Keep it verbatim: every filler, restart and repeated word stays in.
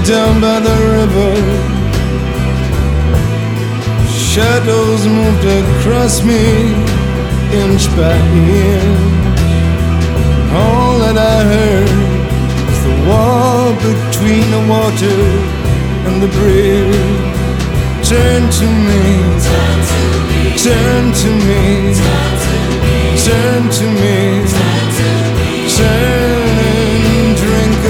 down by the river, shadows moved across me, inch by inch. All that I heard was the wall between the water and the bridge. Turn to me, turn to me, turn to me, turn to me.